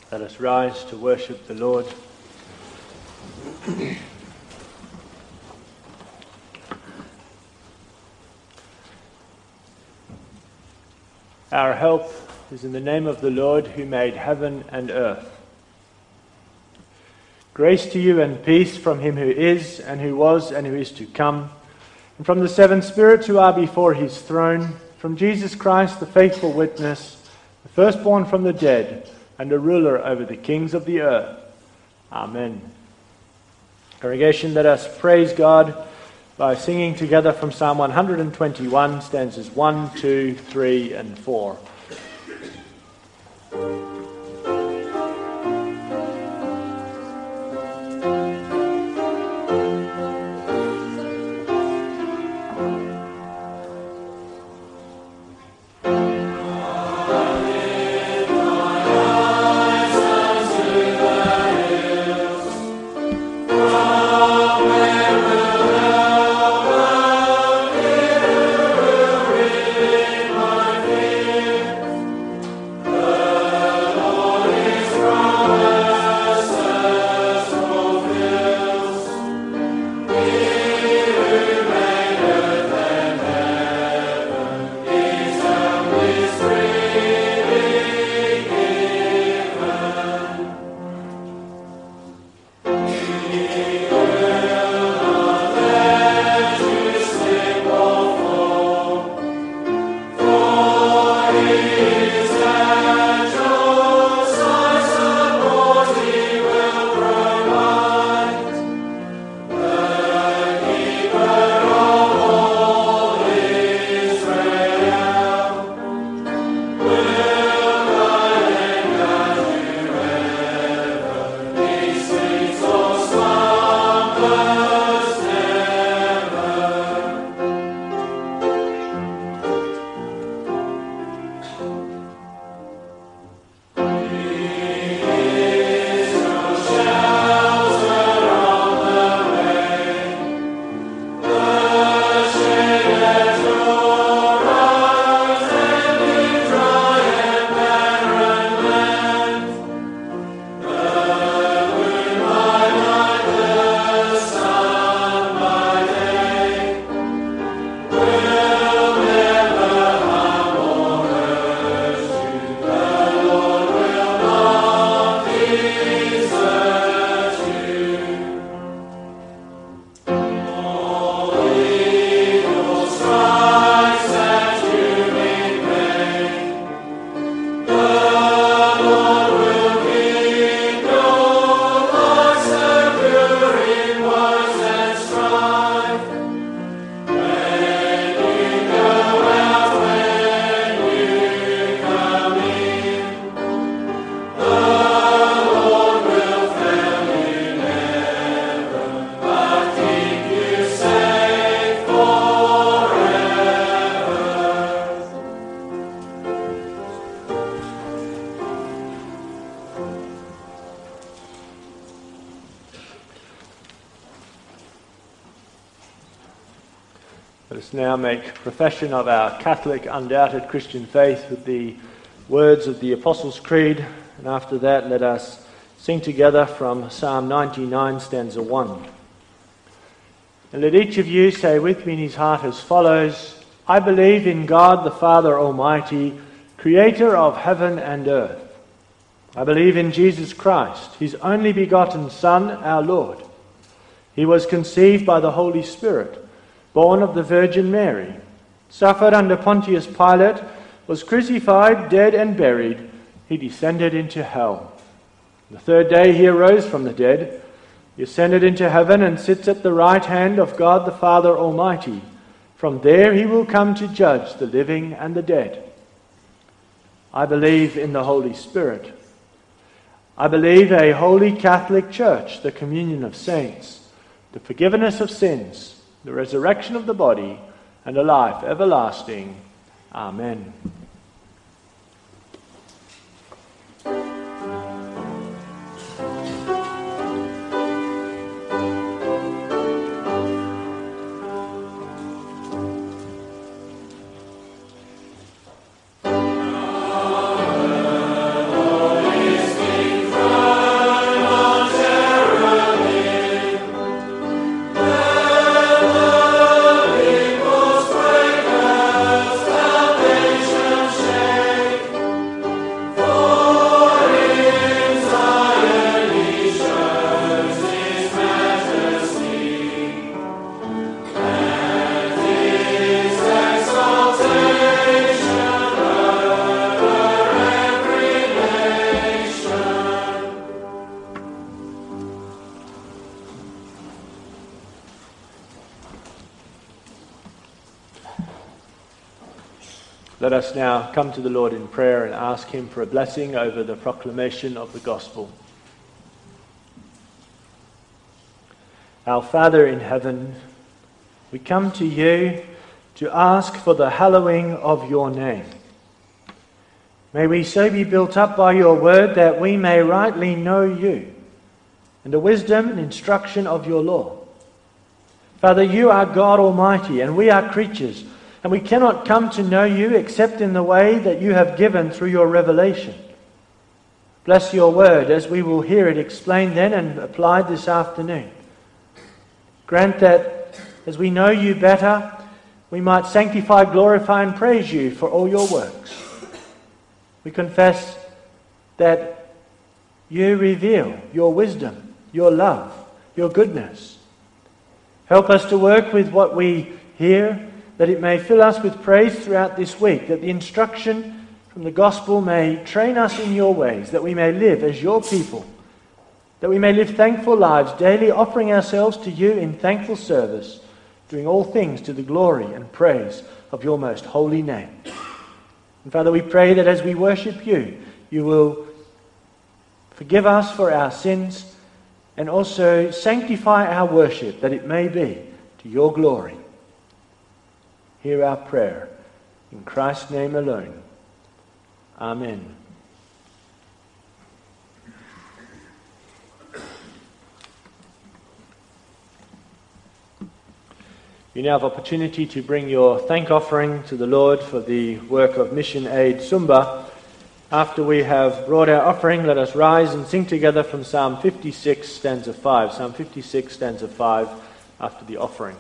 Let us rise to worship the Lord. Our help is in the name of the Lord who made heaven and earth. Grace to you and peace from him who is and who was and who is to come, and from the seven spirits who are before his throne, from Jesus Christ, the faithful witness, the firstborn from the dead, and a ruler over the kings of the earth. Amen. Congregation, let us praise God by singing together from Psalm 121, stanzas 1, 2, 3, and 4. Let us now make profession of our Catholic, undoubted Christian faith with the words of the Apostles' Creed, and after that let us sing together from Psalm 99, stanza 1. And let each of you say with me in his heart as follows: I believe in God the Father Almighty, creator of heaven and earth. I believe in Jesus Christ, his only begotten Son, our Lord. He was conceived by the Holy Spirit, born of the Virgin Mary, suffered under Pontius Pilate, was crucified, dead and buried. He descended into hell. The third day he arose from the dead. He ascended into heaven and sits at the right hand of God the Father Almighty. From there he will come to judge the living and the dead. I believe in the Holy Spirit. I believe a holy Catholic Church, the communion of saints, the forgiveness of sins, the resurrection of the body, and a life everlasting. Amen. Holy Spirit. Let us now come to the Lord in prayer and ask him for a blessing over the proclamation of the gospel. Our Father in heaven, we come to you to ask for the hallowing of your name. May we so be built up by your word that we may rightly know you and the wisdom and instruction of your law. Father, you are God Almighty, and we are creatures, and we cannot come to know you except in the way that you have given through your revelation. Bless your word as we will hear it explained then and applied this afternoon. Grant that as we know you better, we might sanctify, glorify, and praise you for all your works. We confess that you reveal your wisdom, your love, your goodness. Help us to work with what we hear, that it may fill us with praise throughout this week, that the instruction from the gospel may train us in your ways, that we may live as your people, that we may live thankful lives, daily offering ourselves to you in thankful service, doing all things to the glory and praise of your most holy name. And Father, we pray that as we worship you, you will forgive us for our sins and also sanctify our worship, that it may be to your glory. Hear our prayer. In Christ's name alone. Amen. You now have opportunity to bring your thank offering to the Lord for the work of Mission Aid Sumba. After we have brought our offering, let us rise and sing together from Psalm 56, stanza 5. Psalm 56, stanza 5, after the offering.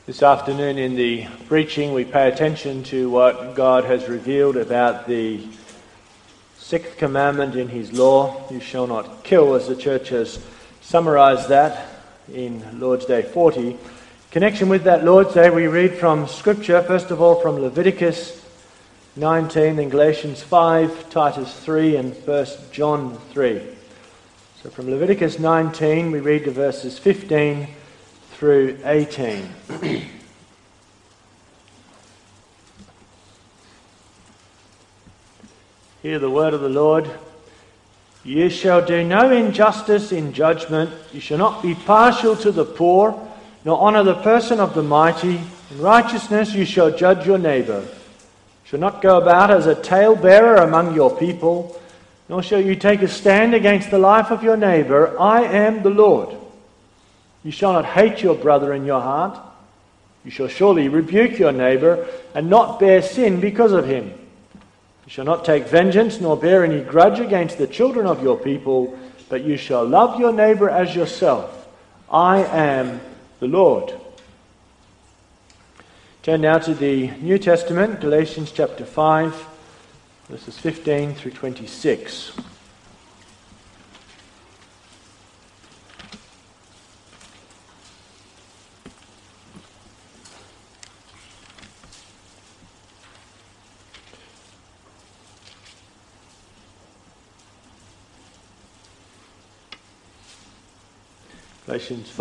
This afternoon in the preaching we pay attention to what God has revealed about the sixth commandment in his law, you shall not kill, as the church has summarized that in Lord's Day 40. In connection with that Lord's Day we read from Scripture, first of all from Leviticus 19, then Galatians 5, Titus 3 and 1 John 3. So from Leviticus 19 we read the verses 15 through 18. Hear the word of the Lord. You shall do no injustice in judgment. You shall not be partial to the poor, nor honour the person of the mighty. In righteousness you shall judge your neighbour. You shall not go about as a talebearer among your people, nor shall you take a stand against the life of your neighbour. I am the Lord. You shall not hate your brother in your heart. You shall surely rebuke your neighbour and not bear sin because of him. You shall not take vengeance nor bear any grudge against the children of your people, but you shall love your neighbour as yourself. I am the Lord. Turn now to the New Testament, Galatians chapter 5, verses 15 through 26. Galatians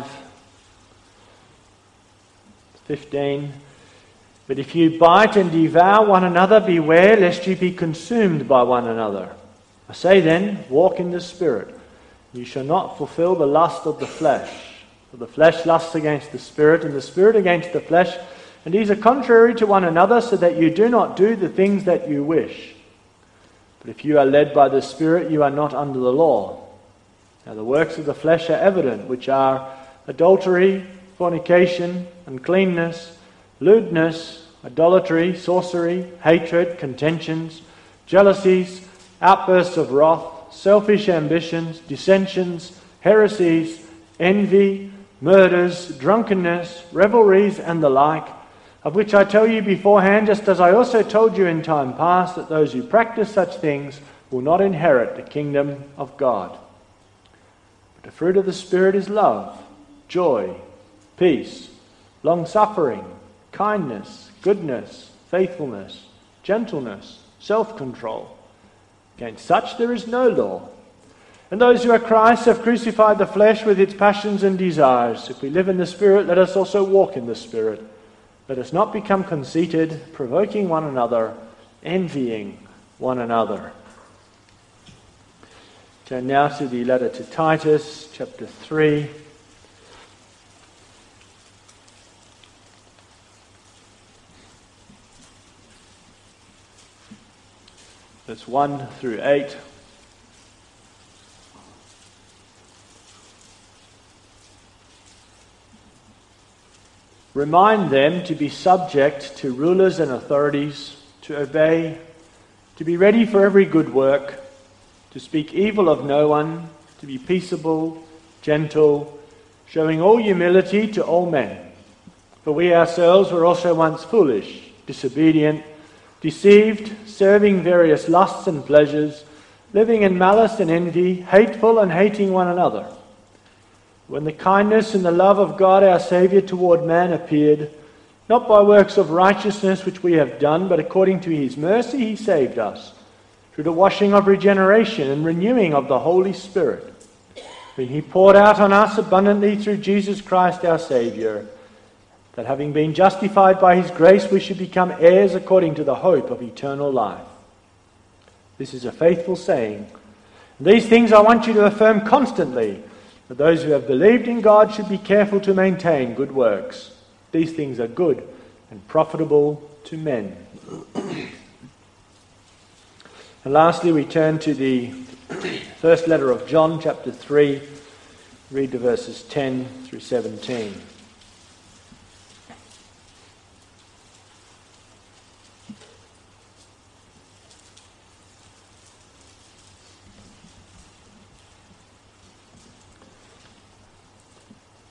5:15. But if you bite and devour one another, beware lest you be consumed by one another. I say then, walk in the Spirit. You shall not fulfill the lust of the flesh. For the flesh lusts against the Spirit, and the Spirit against the flesh, and these are contrary to one another, so that you do not do the things that you wish. But if you are led by the Spirit, you are not under the law. Now the works of the flesh are evident, which are adultery, fornication, uncleanness, lewdness, idolatry, sorcery, hatred, contentions, jealousies, outbursts of wrath, selfish ambitions, dissensions, heresies, envy, murders, drunkenness, revelries, and the like, of which I tell you beforehand, just as I also told you in time past, that those who practice such things will not inherit the kingdom of God. The fruit of the Spirit is love, joy, peace, long-suffering, kindness, goodness, faithfulness, gentleness, self-control. Against such there is no law. And those who are Christ have crucified the flesh with its passions and desires. If we live in the Spirit, let us also walk in the Spirit. Let us not become conceited, provoking one another, envying one another. Turn now to the letter to Titus, chapter 3. Verse 1 through 8. Remind them to be subject to rulers and authorities, to obey, to be ready for every good work, to speak evil of no one, to be peaceable, gentle, showing all humility to all men. For we ourselves were also once foolish, disobedient, deceived, serving various lusts and pleasures, living in malice and envy, hateful and hating one another. When the kindness and the love of God our Saviour toward man appeared, not by works of righteousness which we have done, but according to his mercy he saved us, through the washing of regeneration and renewing of the Holy Spirit, whom he poured out on us abundantly through Jesus Christ our Saviour, that having been justified by his grace we should become heirs according to the hope of eternal life. This is a faithful saying. These things I want you to affirm constantly, that those who have believed in God should be careful to maintain good works. These things are good and profitable to men. And lastly, we turn to the first letter of John, chapter 3. Read the verses 10 through 17.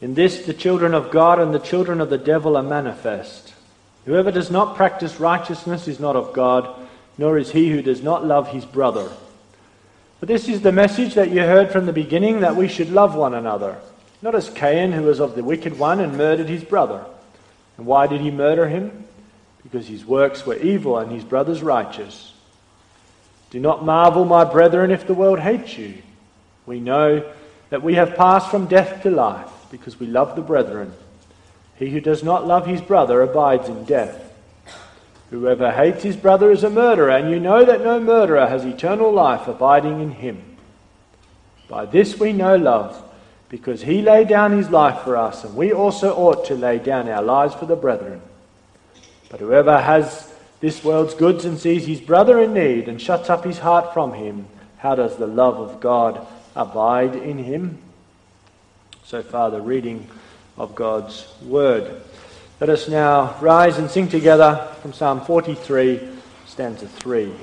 In this the children of God and the children of the devil are manifest. Whoever does not practice righteousness is not of God, nor is he who does not love his brother. But this is the message that you heard from the beginning, that we should love one another. Not as Cain, who was of the wicked one and murdered his brother. And why did he murder him? Because his works were evil and his brother's righteous. Do not marvel, my brethren, if the world hates you. We know that we have passed from death to life, because we love the brethren. He who does not love his brother abides in death. Whoever hates his brother is a murderer, and you know that no murderer has eternal life abiding in him. By this we know love, because he laid down his life for us, and we also ought to lay down our lives for the brethren. But whoever has this world's goods and sees his brother in need and shuts up his heart from him, how does the love of God abide in him? So far the reading of God's word. Let us now rise and sing together from Psalm 43, stanza 3.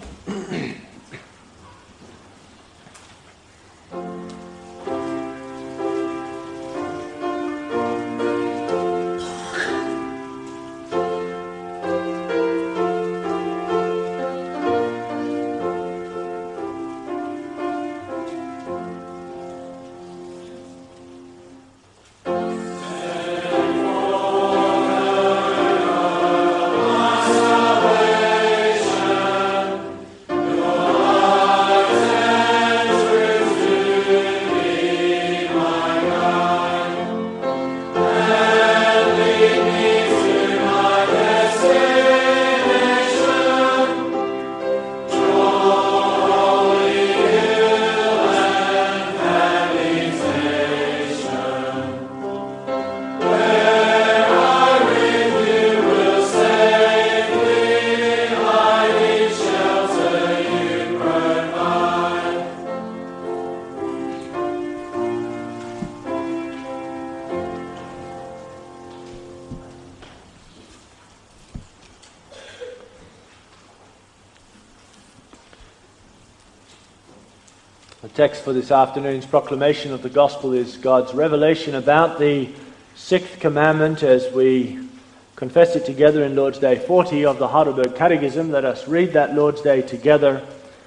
The text for this afternoon's proclamation of the gospel is God's revelation about the sixth commandment as we confess it together in Lord's Day 40 of the Heidelberg Catechism. Let us read that Lord's Day together.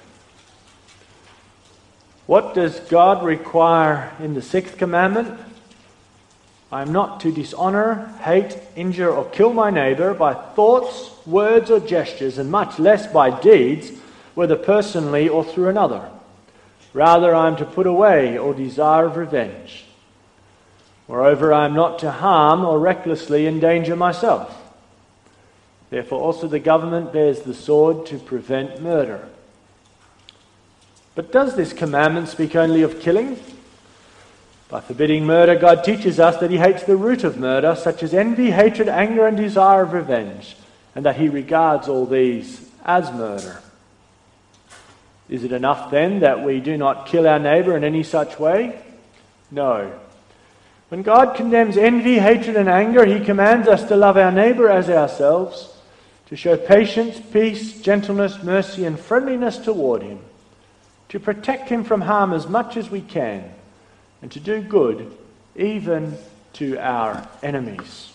What does God require in the sixth commandment? I am not to dishonor, hate, injure, or kill my neighbor by thoughts, words, or gestures, and much less by deeds, whether personally or through another. Rather, I am to put away all desire of revenge. Moreover, I am not to harm or recklessly endanger myself. Therefore, also the government bears the sword to prevent murder. But does this commandment speak only of killing? By forbidding murder, God teaches us that he hates the root of murder, such as envy, hatred, anger, and desire of revenge, and that he regards all these as murder. Is it enough then that we do not kill our neighbour in any such way? No. When God condemns envy, hatred, and anger, he commands us to love our neighbour as ourselves, to show patience, peace, gentleness, mercy, and friendliness toward him, to protect him from harm as much as we can, and to do good even to our enemies.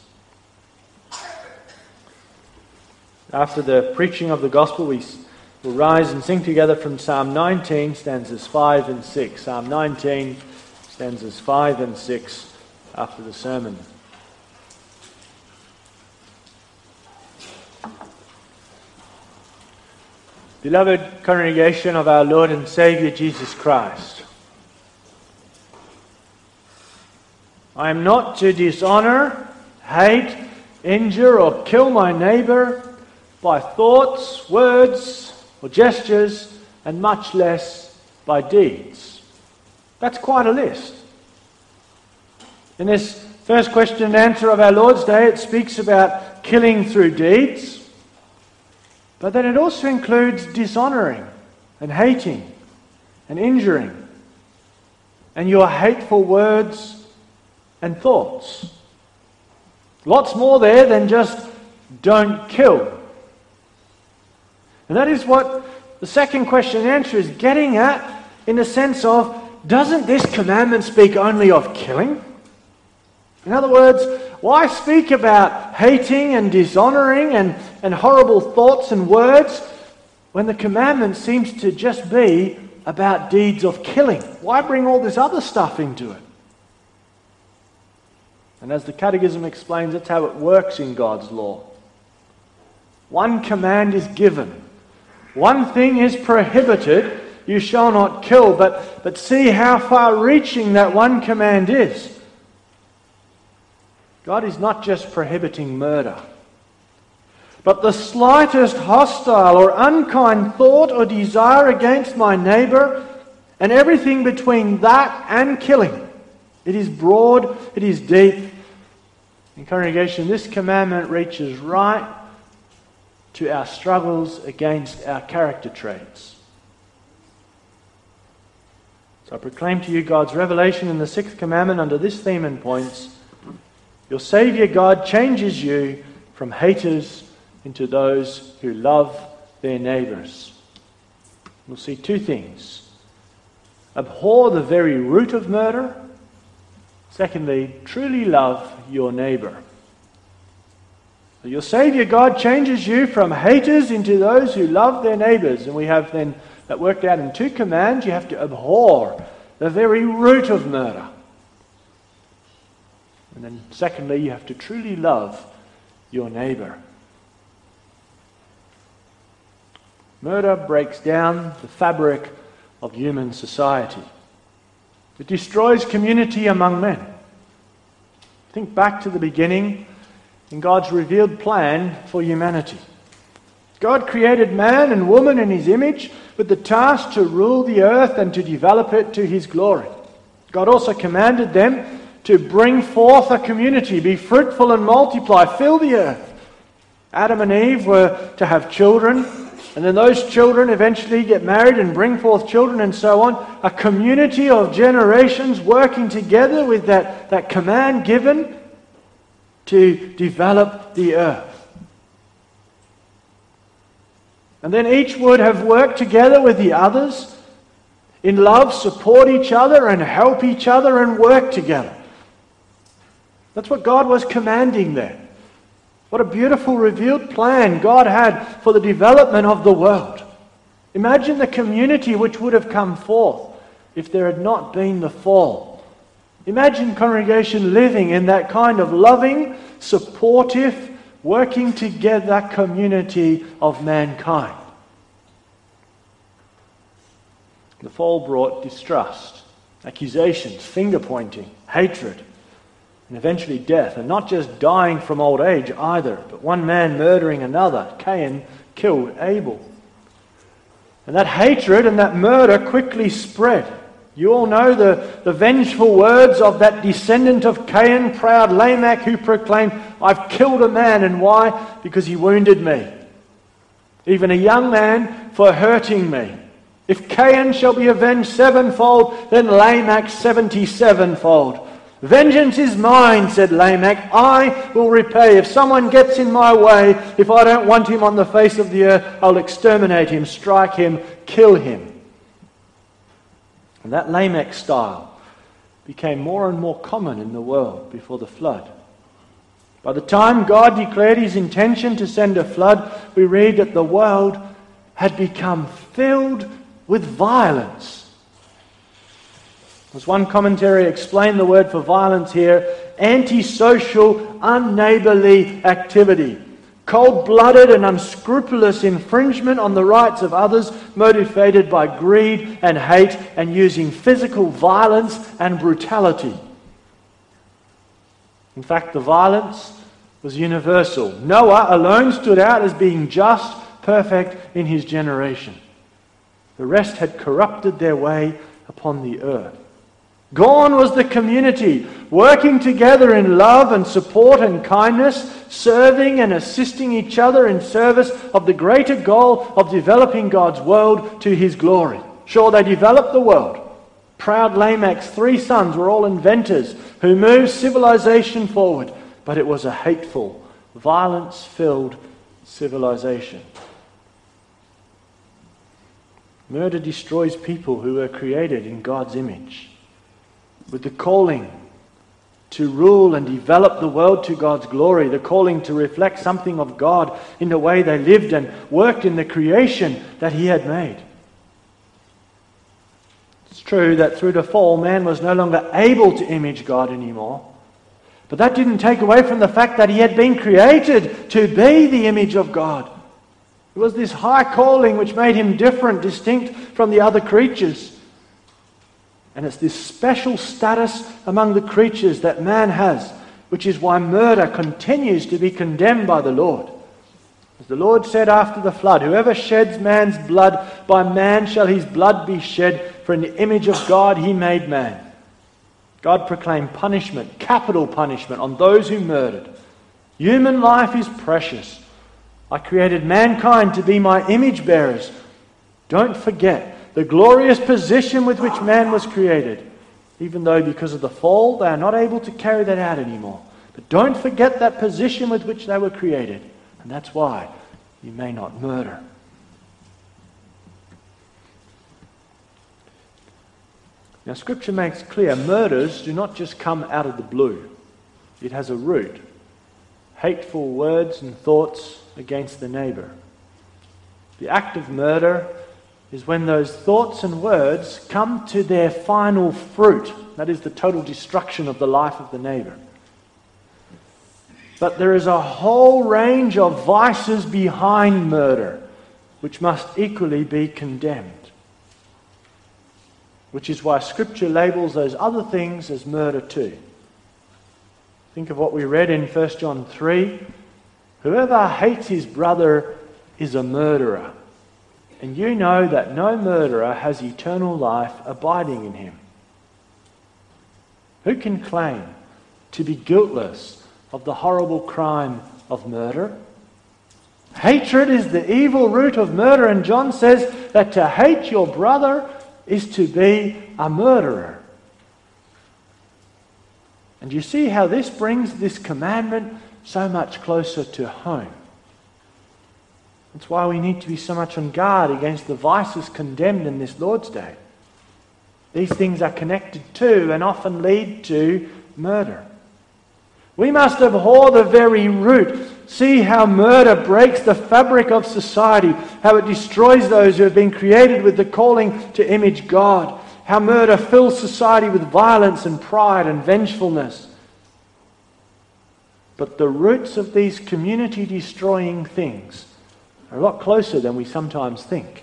After the preaching of the gospel, we'll rise and sing together from Psalm 19, stanzas 5 and 6. Psalm 19, stanzas 5 and 6 after the sermon. Beloved congregation of our Lord and Saviour Jesus Christ, I am not to dishonor, hate, injure, or kill my neighbour by thoughts, words, or gestures, and much less by deeds. That's quite a list. In this first question and answer of our Lord's Day, it speaks about killing through deeds, but then it also includes dishonouring and hating and injuring and your hateful words and thoughts. Lots more there than just don't kill. And that is what the second question and answer is getting at, in the sense of, doesn't this commandment speak only of killing? In other words, why speak about hating and dishonoring and horrible thoughts and words when the commandment seems to just be about deeds of killing? Why bring all this other stuff into it? And as the Catechism explains, that's how it works in God's law. One command is given. One thing is prohibited. You shall not kill. But see how far-reaching that one command is. God is not just prohibiting murder, but the slightest hostile or unkind thought or desire against my neighbour, and everything between that and killing. It is broad, it is deep. In congregation, this commandment reaches right to our struggles against our character traits. So I proclaim to you God's revelation in the 6th commandment under this theme and points. Your Saviour God changes you from haters into those who love their neighbours. We'll see two things. Abhor the very root of murder. Secondly, truly love your neighbour. So your Saviour God changes you from haters into those who love their neighbours. And we have then that worked out in 2 commands. You have to abhor the very root of murder. And then secondly, you have to truly love your neighbour. Murder breaks down the fabric of human society. It destroys community among men. Think back to the beginning in God's revealed plan for humanity. God created man and woman in his image with the task to rule the earth and to develop it to his glory. God also commanded them to bring forth a community, be fruitful and multiply, fill the earth. Adam and Eve were to have children, and then those children eventually get married and bring forth children and so on. A community of generations working together with that command given to develop the earth. And then each would have worked together with the others in love, support each other and help each other and work together. That's what God was commanding there. What a beautiful revealed plan God had for the development of the world. Imagine the community which would have come forth if there had not been the fall. Imagine congregation living in that kind of loving, supportive, working together community of mankind. The fall brought distrust, accusations, finger-pointing, hatred, and eventually death. And not just dying from old age either, but one man murdering another. Cain killed Abel. And that hatred and that murder quickly spread. You all know the vengeful words of that descendant of Cain, proud Lamech, who proclaimed, "I've killed a man, and why? Because he wounded me. Even a young man for hurting me. If Cain shall be avenged sevenfold, then Lamech 77-fold. Vengeance is mine, said Lamech. I will repay. If someone gets in my way, if I don't want him on the face of the earth, I'll exterminate him, strike him, kill him." And that Lamech style became more and more common in the world before the flood. By the time God declared his intention to send a flood, we read that the world had become filled with violence. As one commentary explained the word for violence here, antisocial, unneighbourly activity. Cold-blooded and unscrupulous infringement on the rights of others, motivated by greed and hate and using physical violence and brutality. In fact, the violence was universal. Noah alone stood out as being just, perfect in his generation. The rest had corrupted their way upon the earth. Gone was the community, working together in love and support and kindness, serving and assisting each other in service of the greater goal of developing God's world to his glory. Sure, they developed the world. Proud Lamech's 3 sons were all inventors who moved civilization forward, but it was a hateful, violence-filled civilization. Murder destroys people who were created in God's image, with the calling to rule and develop the world to God's glory, the calling to reflect something of God in the way they lived and worked in the creation that He had made. It's true that through the fall, man was no longer able to image God anymore. But that didn't take away from the fact that he had been created to be the image of God. It was this high calling which made him different, distinct from the other creatures. And it's this special status among the creatures that man has, which is why murder continues to be condemned by the Lord. As the Lord said after the flood, "Whoever sheds man's blood, by man shall his blood be shed, for in the image of God he made man." God proclaimed punishment, capital punishment, on those who murdered. Human life is precious. I created mankind to be my image bearers. Don't forget the glorious position with which man was created, even though because of the fall they are not able to carry that out anymore. But don't forget that position with which they were created. And that's why you may not murder. Now, Scripture makes clear murders do not just come out of the blue. It has a root. Hateful words and thoughts against the neighbour. The act of murder is when those thoughts and words come to their final fruit. That is the total destruction of the life of the neighbour. But there is a whole range of vices behind murder which must equally be condemned. Which is why Scripture labels those other things as murder too. Think of what we read in 1 John 3. "Whoever hates his brother is a murderer. And you know that no murderer has eternal life abiding in him." Who can claim to be guiltless of the horrible crime of murder? Hatred is the evil root of murder, and John says that to hate your brother is to be a murderer. And you see how this brings this commandment so much closer to home. That's why we need to be so much on guard against the vices condemned in this Lord's Day. These things are connected to and often lead to murder. We must abhor the very root. See how murder breaks the fabric of society, how it destroys those who have been created with the calling to image God, how murder fills society with violence and pride and vengefulness. But the roots of these community-destroying things are a lot closer than we sometimes think.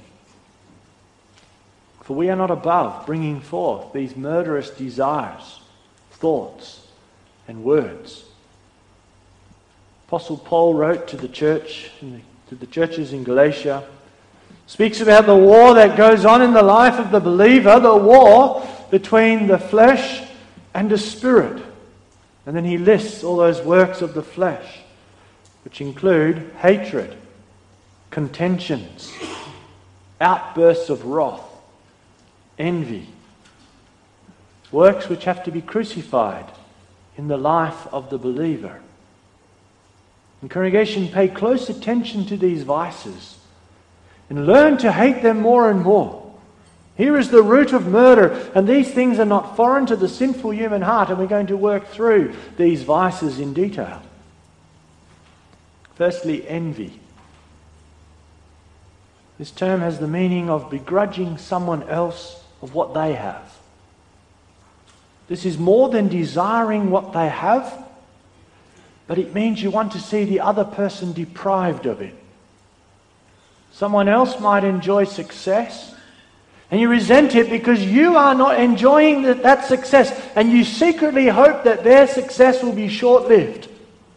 For we are not above bringing forth these murderous desires, thoughts, and words. Apostle Paul wrote to the church, to the churches in Galatia, speaks about the war that goes on in the life of the believer, the war between the flesh and the spirit. And then he lists all those works of the flesh, which include hatred, contentions, outbursts of wrath, envy, works which have to be crucified in the life of the believer. And congregation, pay close attention to these vices and learn to hate them more and more. Here is the root of murder, and these things are not foreign to the sinful human heart, and we're going to work through these vices in detail. Firstly, envy. This term has the meaning of begrudging someone else of what they have. This is more than desiring what they have, but it means you want to see the other person deprived of it. Someone else might enjoy success, and you resent it because you are not enjoying that success, and you secretly hope that their success will be short-lived.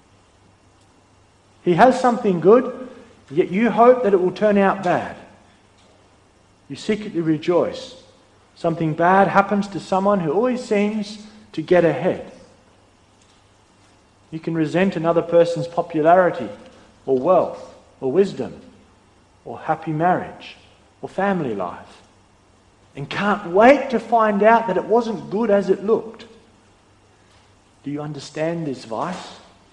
He has something good, yet you hope that it will turn out bad. You secretly rejoice. Something bad happens to someone who always seems to get ahead. You can resent another person's popularity, or wealth, or wisdom, or happy marriage, or family life, and can't wait to find out that it wasn't good as it looked. Do you understand this vice?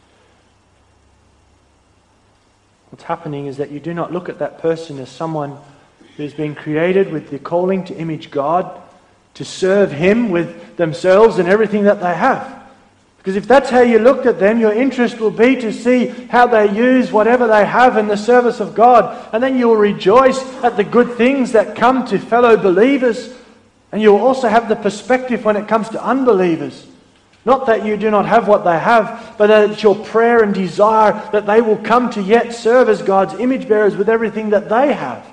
What's happening is that you do not look at that person as someone who's been created with the calling to image God, to serve Him with themselves and everything that they have. Because if that's how you looked at them, your interest will be to see how they use whatever they have in the service of God. And then you will rejoice at the good things that come to fellow believers. And you will also have the perspective when it comes to unbelievers. Not that you do not have what they have, but that it's your prayer and desire that they will come to yet serve as God's image bearers with everything that they have.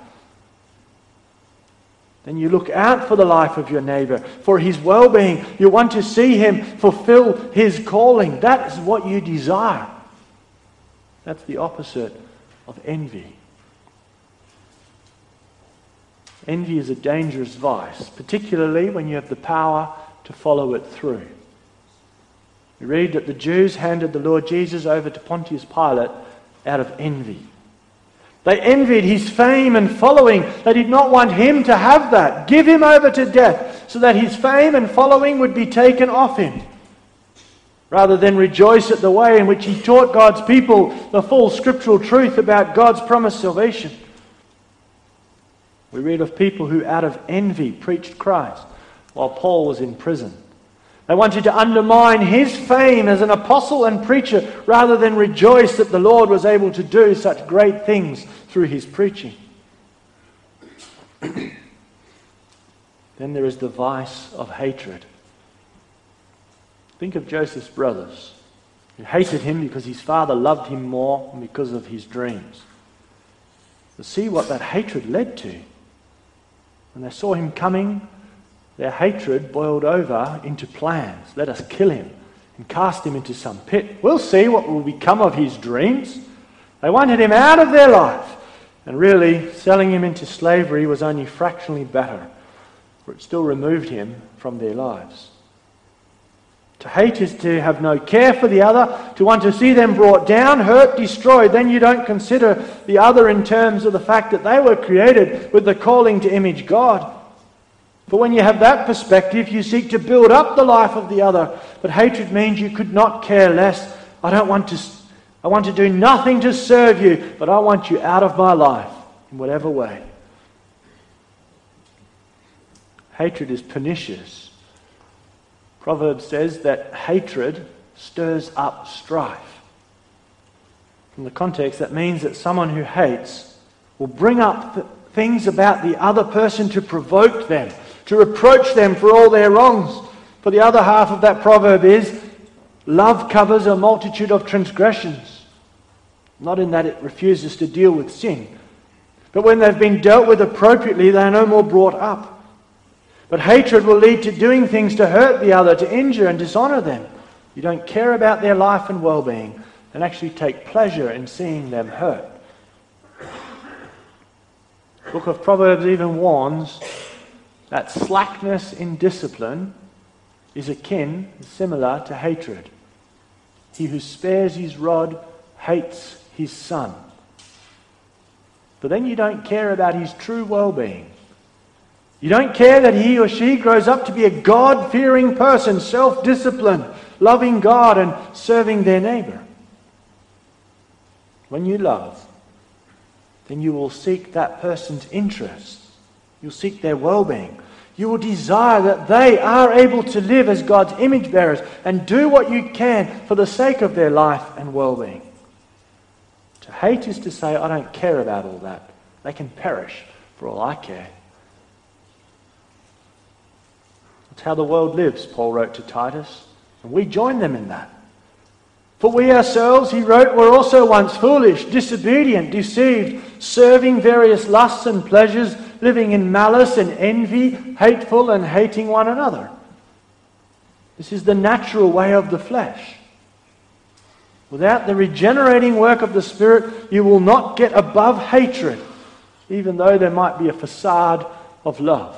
Then you look out for the life of your neighbour, for his well-being. You want to see him fulfill his calling. That is what you desire. That's the opposite of envy. Envy is a dangerous vice, particularly when you have the power to follow it through. We read that the Jews handed the Lord Jesus over to Pontius Pilate out of envy. They envied his fame and following. They did not want him to have that. Give him over to death so that his fame and following would be taken off him. Rather than rejoice at the way in which he taught God's people the full scriptural truth about God's promised salvation. We read of people who out of envy preached Christ while Paul was in prison. They wanted to undermine his fame as an apostle and preacher rather than rejoice that the Lord was able to do such great things through his preaching. Then there is the vice of hatred. Think of Joseph's brothers, who hated him because his father loved him more and because of his dreams. But see what that hatred led to. When they saw him coming, their hatred boiled over into plans. Let us kill him and cast him into some pit. We'll see what will become of his dreams. They wanted him out of their life. And really, selling him into slavery was only fractionally better, for it still removed him from their lives. To hate is to have no care for the other, to want to see them brought down, hurt, destroyed. Then you don't consider the other in terms of the fact that they were created with the calling to image God. But when you have that perspective, you seek to build up the life of the other. But hatred means you could not care less. I want to do nothing to serve you, but I want you out of my life in whatever way. Hatred is pernicious. Proverbs says that hatred stirs up strife. From the context, that means that someone who hates will bring up things about the other person to provoke them, to reproach them for all their wrongs. For the other half of that proverb is, love covers a multitude of transgressions. Not in that it refuses to deal with sin, but when they've been dealt with appropriately, they are no more brought up. But hatred will lead to doing things to hurt the other, to injure and dishonour them. You don't care about their life and well-being, and actually take pleasure in seeing them hurt. The book of Proverbs even warns that slackness in discipline is similar to hatred. He who spares his rod hates his son. But then you don't care about his true well-being. You don't care that he or she grows up to be a God-fearing person, self-disciplined, loving God and serving their neighbour. When you love, then you will seek that person's interests. You'll seek their well-being. You will desire that they are able to live as God's image bearers and do what you can for the sake of their life and well-being. To hate is to say, I don't care about all that. They can perish for all I care. That's how the world lives, Paul wrote to Titus, and we join them in that. For we ourselves, he wrote, were also once foolish, disobedient, deceived, serving various lusts and pleasures, living in malice and envy, hateful and hating one another. This is the natural way of the flesh. Without the regenerating work of the Spirit, you will not get above hatred, even though there might be a facade of love.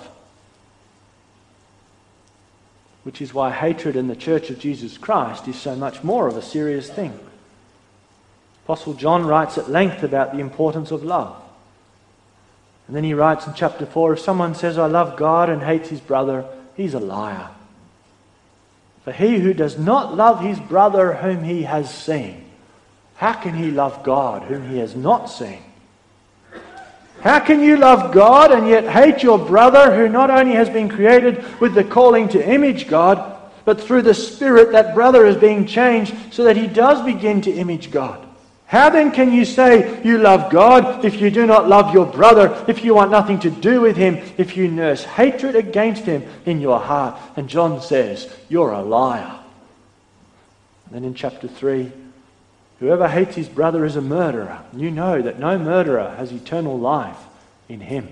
Which is why hatred in the Church of Jesus Christ is so much more of a serious thing. Apostle John writes at length about the importance of love. And then he writes in chapter 4, if someone says, I love God and hates his brother, he's a liar. For he who does not love his brother whom he has seen, how can he love God whom he has not seen? How can you love God and yet hate your brother who not only has been created with the calling to image God, but through the Spirit that brother is being changed so that he does begin to image God. How then can you say you love God if you do not love your brother, if you want nothing to do with him, if you nurse hatred against him in your heart? And John says, you're a liar. And then in chapter 3, whoever hates his brother is a murderer. And you know that no murderer has eternal life in him.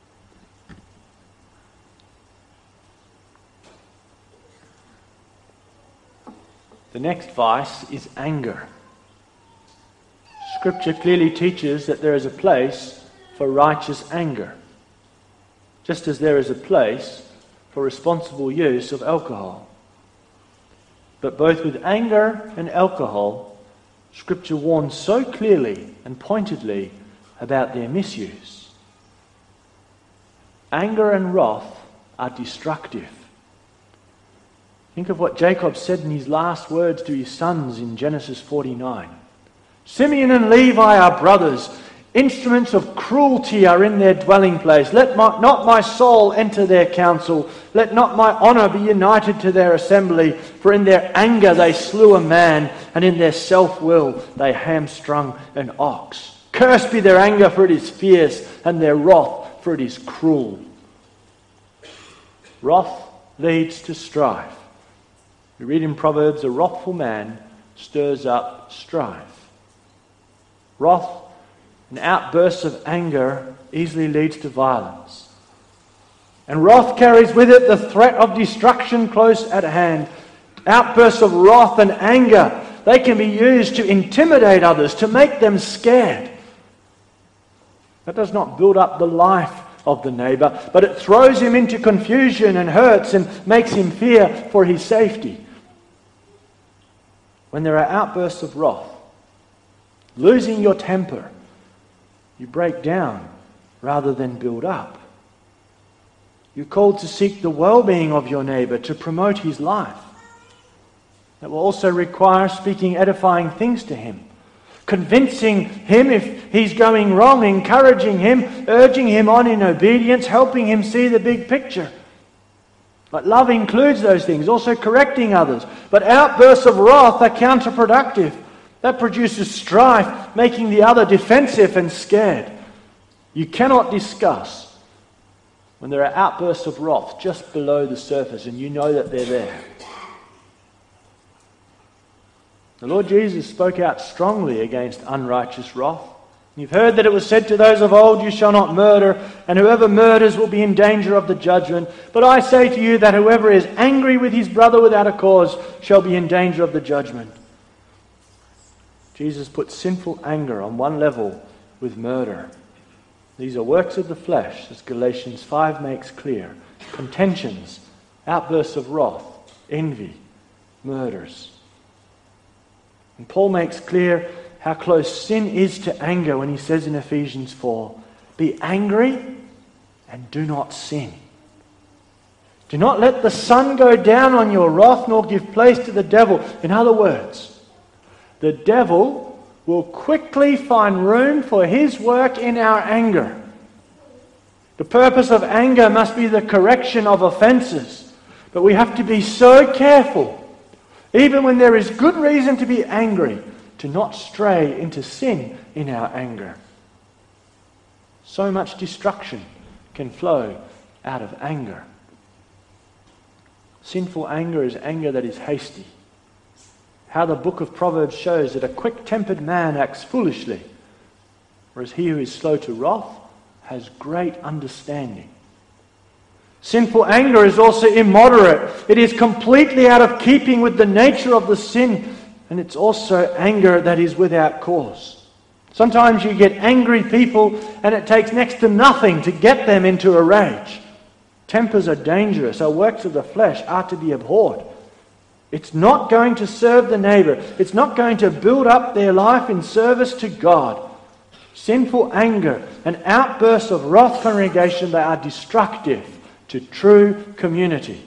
The next vice is anger. Scripture clearly teaches that there is a place for righteous anger, just as there is a place for responsible use of alcohol. But both with anger and alcohol, Scripture warns so clearly and pointedly about their misuse. Anger and wrath are destructive. Think of what Jacob said in his last words to his sons in Genesis 49. Simeon and Levi are brothers. Instruments of cruelty are in their dwelling place. Let not my soul enter their council. Let not my honour be united to their assembly. For in their anger they slew a man, and in their self-will they hamstrung an ox. Cursed be their anger, for it is fierce, and their wrath, for it is cruel. Wrath leads to strife. We read in Proverbs, a wrathful man stirs up strife. Wrath and outbursts of anger easily leads to violence. And wrath carries with it the threat of destruction close at hand. Outbursts of wrath and anger, they can be used to intimidate others, to make them scared. That does not build up the life of the neighbour, but it throws him into confusion and hurts and makes him fear for his safety. When there are outbursts of wrath, losing your temper, you break down rather than build up. You're called to seek the well-being of your neighbour, to promote his life. That will also require speaking edifying things to him, convincing him if he's going wrong, encouraging him, urging him on in obedience, helping him see the big picture. But love includes those things, also correcting others. But outbursts of wrath are counterproductive. That produces strife, making the other defensive and scared. You cannot discuss when there are outbursts of wrath just below the surface and you know that they're there. The Lord Jesus spoke out strongly against unrighteous wrath. You've heard that it was said to those of old, you shall not murder, and whoever murders will be in danger of the judgment. But I say to you that whoever is angry with his brother without a cause shall be in danger of the judgment. Jesus put sinful anger on one level with murder. These are works of the flesh, as Galatians 5 makes clear. Contentions, outbursts of wrath, envy, murders. And Paul makes clear how close sin is to anger when he says in Ephesians 4, be angry and do not sin. Do not let the sun go down on your wrath, nor give place to the devil. In other words, the devil will quickly find room for his work in our anger. The purpose of anger must be the correction of offences. But we have to be so careful, even when there is good reason to be angry, to not stray into sin in our anger. So much destruction can flow out of anger. Sinful anger is anger that is hasty. How the book of Proverbs shows that a quick-tempered man acts foolishly, whereas he who is slow to wrath has great understanding. Sinful anger is also immoderate. It is completely out of keeping with the nature of the sin, and it's also anger that is without cause. Sometimes you get angry people and it takes next to nothing to get them into a rage. Tempers are dangerous. Our works of the flesh are to be abhorred. It's not going to serve the neighbour. It's not going to build up their life in service to God. Sinful anger and outbursts of wrath, congregation, they are destructive to true community.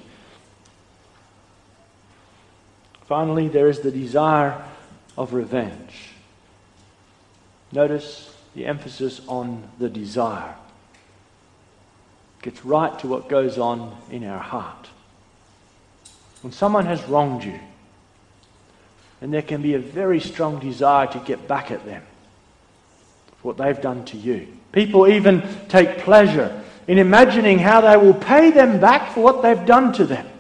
Finally, there is the desire of revenge. Notice the emphasis on the desire. It gets right to what goes on in our heart. When someone has wronged you, then there can be a very strong desire to get back at them for what they've done to you. People even take pleasure in imagining how they will pay them back for what they've done to them.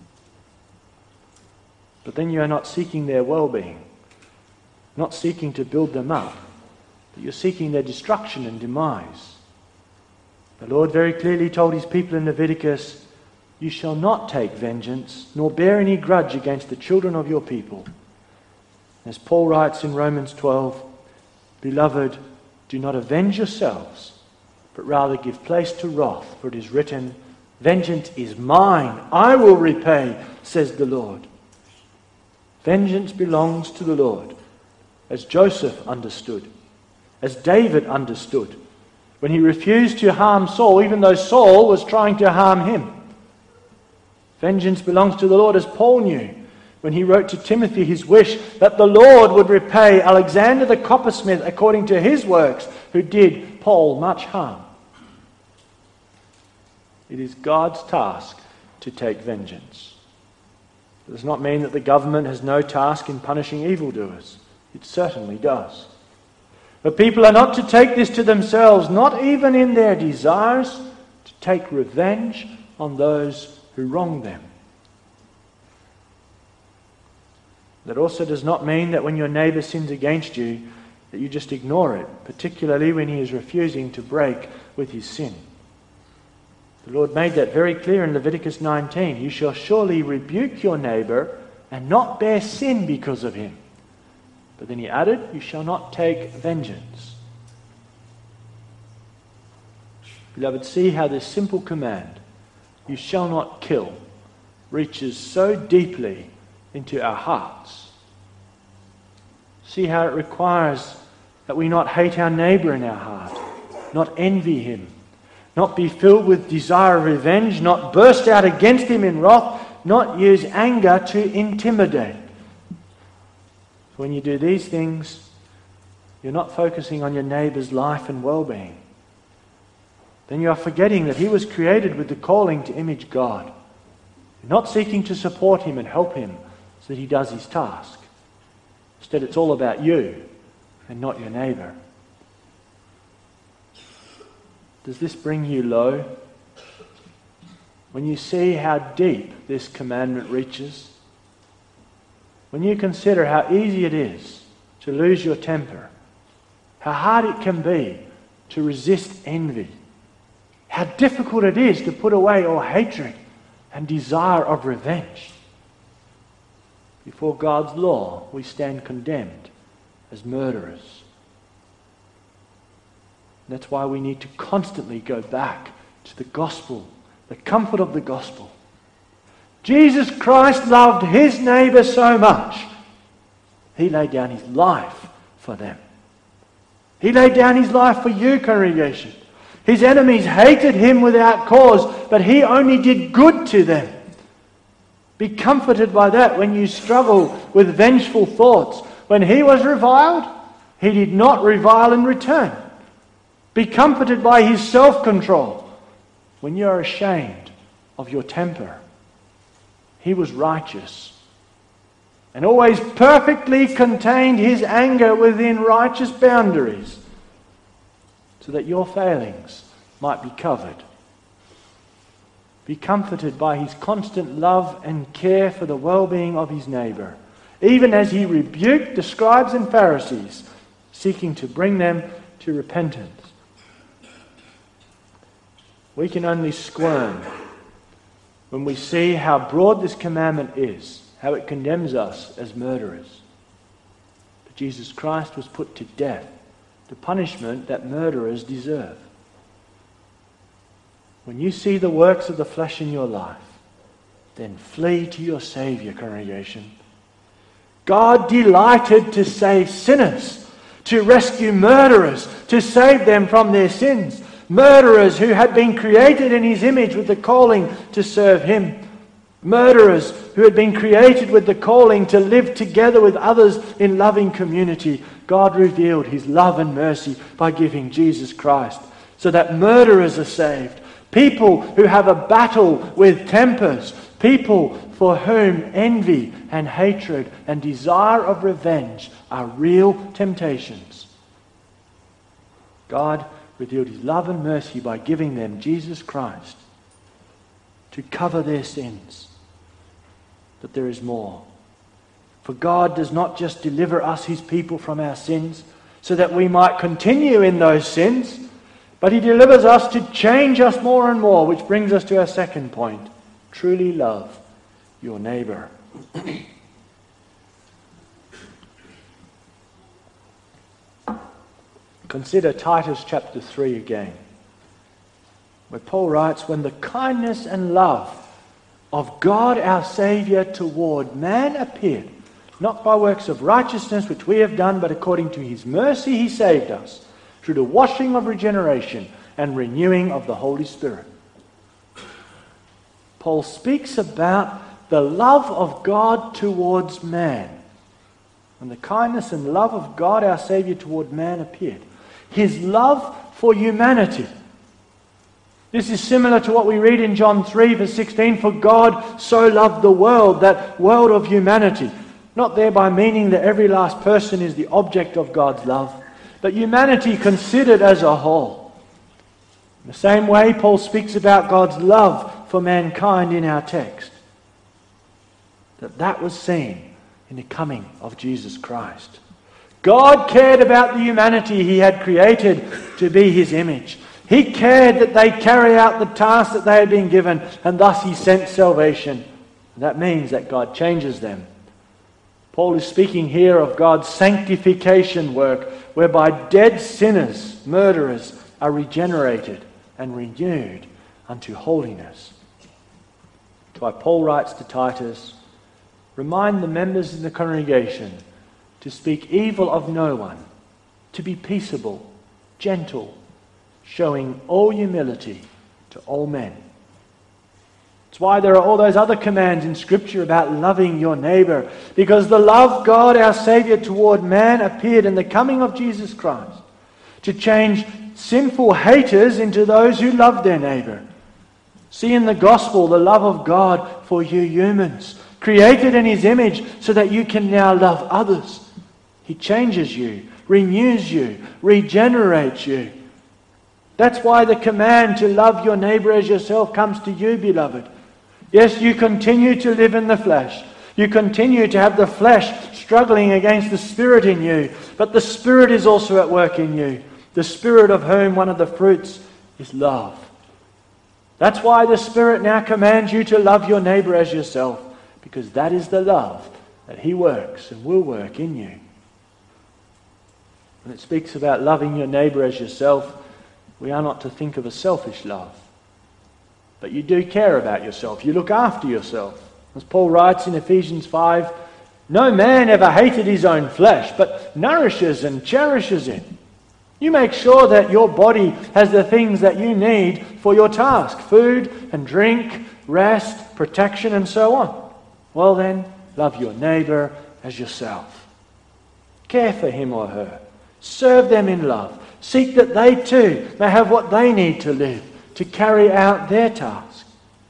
But then you are not seeking their well-being, not seeking to build them up, but you're seeking their destruction and demise. The Lord very clearly told his people in Leviticus, "You shall not take vengeance, nor bear any grudge against the children of your people." As Paul writes in Romans 12, "Beloved, do not avenge yourselves, but rather give place to wrath, for it is written, 'Vengeance is mine, I will repay,' says the Lord." Vengeance belongs to the Lord, as Joseph understood, as David understood, when he refused to harm Saul, even though Saul was trying to harm him. Vengeance belongs to the Lord, as Paul knew, when he wrote to Timothy his wish that the Lord would repay Alexander the coppersmith according to his works, who did Paul much harm. It is God's task to take vengeance. It does not mean that the government has no task in punishing evildoers. It certainly does. But people are not to take this to themselves, not even in their desires to take revenge on those who wrong them. That also does not mean that when your neighbour sins against you, that you just ignore it, particularly when he is refusing to break with his sin. The Lord made that very clear in Leviticus 19. "You shall surely rebuke your neighbour and not bear sin because of him." But then he added, "You shall not take vengeance." Beloved, see how this simple command, "You shall not kill," reaches so deeply into our hearts. See how it requires that we not hate our neighbour in our heart, not envy him, not be filled with desire of revenge, not burst out against him in wrath, not use anger to intimidate. When you do these things, you're not focusing on your neighbour's life and well-being. Then you are forgetting that he was created with the calling to image God. You're not seeking to support him and help him so that he does his task. Instead, it's all about you and not your neighbour. Does this bring you low? When you see how deep this commandment reaches? When you consider how easy it is to lose your temper, how hard it can be to resist envy, how difficult it is to put away all hatred and desire of revenge. Before God's law, we stand condemned as murderers. That's why we need to constantly go back to the gospel, the comfort of the gospel. Jesus Christ loved his neighbour so much, he laid down his life for them. He laid down his life for you, congregation. His enemies hated him without cause, but he only did good to them. Be comforted by that when you struggle with vengeful thoughts. When he was reviled, he did not revile in return. Be comforted by his self-control. When you are ashamed of your temper, he was righteous and always perfectly contained his anger within righteous boundaries so that your failings might be covered. Be comforted by his constant love and care for the well-being of his neighbour, even as he rebuked the scribes and Pharisees, seeking to bring them to repentance. We can only squirm when we see how broad this commandment is, how it condemns us as murderers. But Jesus Christ was put to death, the punishment that murderers deserve. When you see the works of the flesh in your life, then flee to your Saviour, congregation. God delighted to save sinners, to rescue murderers, to save them from their sins. Murderers who had been created in his image with the calling to serve him. Murderers who had been created with the calling to live together with others in loving community. God revealed his love and mercy by giving Jesus Christ so that murderers are saved. People who have a battle with tempers, People for whom envy and hatred and desire of revenge are real temptations. God revealed his love and mercy by giving them Jesus Christ to cover their sins. But there is more. For God does not just deliver us, his people, from our sins so that we might continue in those sins, but he delivers us to change us more and more, which brings us to our second point. Truly love your neighbour. Consider Titus chapter 3 again, where Paul writes, when the kindness and love of God our Saviour toward man appeared, not by works of righteousness which we have done, but according to his mercy he saved us, through the washing of regeneration and renewing of the Holy Spirit. Paul speaks about the love of God towards man. When the kindness and love of God our Saviour toward man appeared, his love for humanity. This is similar to what we read in John 3 verse 16, for God so loved the world, that world of humanity. Not thereby meaning that every last person is the object of God's love, but humanity considered as a whole. In the same way, Paul speaks about God's love for mankind in our text. That was seen in the coming of Jesus Christ. God cared about the humanity he had created to be his image. He cared that they carry out the task that they had been given, and thus he sent salvation. That means that God changes them. Paul is speaking here of God's sanctification work, whereby dead sinners, murderers, are regenerated and renewed unto holiness. That's why Paul writes to Titus, remind the members in the congregation to speak evil of no one, to be peaceable, gentle, showing all humility to all men. That's why there are all those other commands in Scripture about loving your neighbour, because the love God our Saviour toward man appeared in the coming of Jesus Christ to change sinful haters into those who love their neighbour. See in the gospel the love of God for you humans, created in his image so that you can now love others. He changes you, renews you, regenerates you. That's why the command to love your neighbour as yourself comes to you, beloved. Yes, you continue to live in the flesh. You continue to have the flesh struggling against the Spirit in you. But the Spirit is also at work in you. The Spirit of whom one of the fruits is love. That's why the Spirit now commands you to love your neighbour as yourself. Because that is the love that he works and will work in you. When it speaks about loving your neighbour as yourself, we are not to think of a selfish love. But you do care about yourself. You look after yourself. As Paul writes in Ephesians 5, no man ever hated his own flesh, but nourishes and cherishes it. You make sure that your body has the things that you need for your task. Food and drink, rest, protection, and so on. Well then, love your neighbour as yourself. Care for him or her. Serve them in love. Seek that they too may have what they need to live, to carry out their task.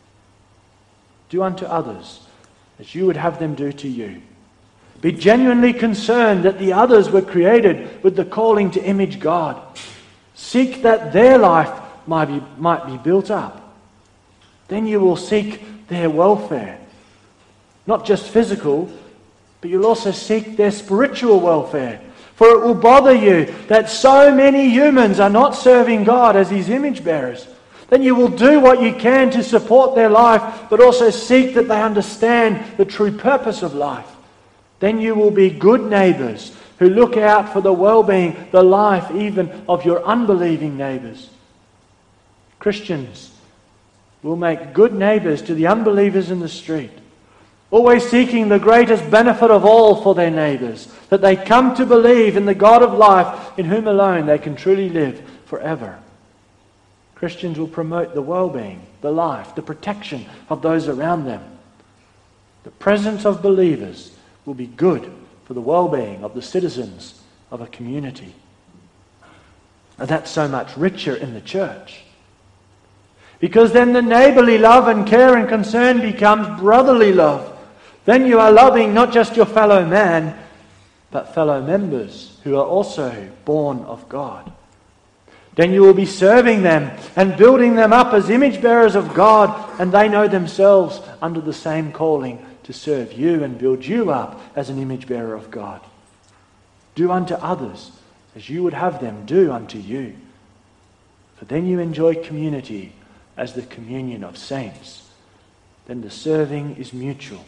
Do unto others as you would have them do to you. Be genuinely concerned that the others were created with the calling to image God. Seek that their life might be built up. Then you will seek their welfare. Not just physical, but you'll also seek their spiritual welfare. For it will bother you that so many humans are not serving God as his image bearers. Then you will do what you can to support their life, but also seek that they understand the true purpose of life. Then you will be good neighbours who look out for the well-being, the life even of your unbelieving neighbours. Christians will make good neighbours to the unbelievers in the street, always seeking the greatest benefit of all for their neighbours, that they come to believe in the God of life, in whom alone they can truly live forever. Christians will promote the well-being, the life, the protection of those around them. The presence of believers will be good for the well-being of the citizens of a community. And that's so much richer in the church. Because then the neighbourly love and care and concern becomes brotherly love. Then you are loving not just your fellow man, but fellow members who are also born of God. Then you will be serving them and building them up as image bearers of God, and they know themselves under the same calling to serve you and build you up as an image bearer of God. Do unto others as you would have them do unto you. For then you enjoy community as the communion of saints. Then the serving is mutual.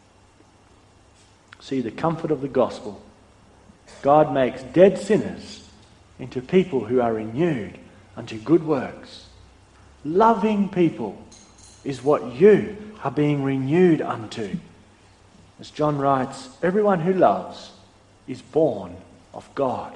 See the comfort of the gospel. God makes dead sinners into people who are renewed unto good works. Loving people is what you are being renewed unto. As John writes, everyone who loves is born of God.